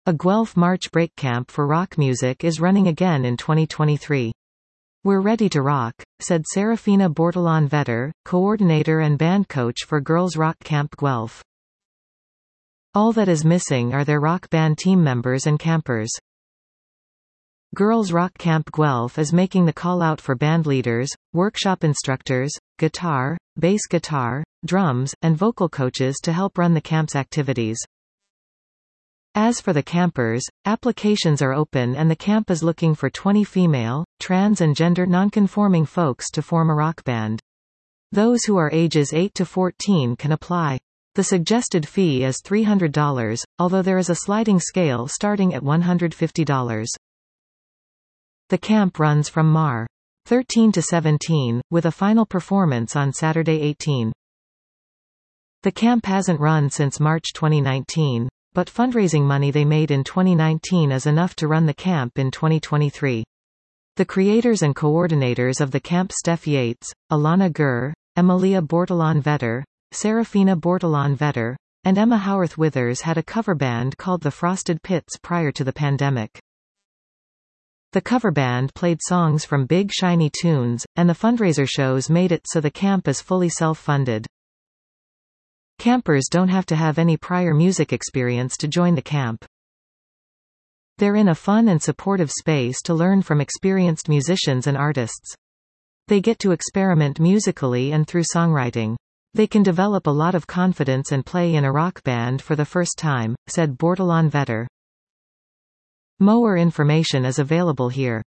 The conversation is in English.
A Guelph March break camp for rock music is running again in 2023. "We're ready to rock," said Serafina Bordelon-Vetter, coordinator and band coach for Girls Rock Camp Guelph. All that is missing are their rock band team members and campers. Girls Rock Camp Guelph is making the call out for band leaders, workshop instructors, guitar, bass guitar, drums, and vocal coaches to help run the camp's activities. As for the campers, applications are open and the camp is looking for 20 female, trans and gender nonconforming folks to form a rock band. Those who are ages 8 to 14 can apply. The suggested fee is $300, although there is a sliding scale starting at $150. The camp runs from Mar. 13 to 17, with a final performance on Saturday 18. The camp hasn't run since March 2019, but fundraising money they made in 2019 is enough to run the camp in 2023. The creators and coordinators of the camp, Steph Yates, Alana Gurr, Emilia Bordelon-Vetter, Serafina Bordelon-Vetter, and Emma Howarth Withers had a cover band called the Frosted Pits prior to the pandemic. The cover band played songs from Big Shiny Tunes, and the fundraiser shows made it so the camp is fully self-funded. Campers don't have to have any prior music experience to join the camp. They're in a fun and supportive space to learn from experienced musicians and artists. They get to experiment musically and through songwriting. They can develop a lot of confidence and play in a rock band for the first time, said Bordelon-Vetter. More information is available here.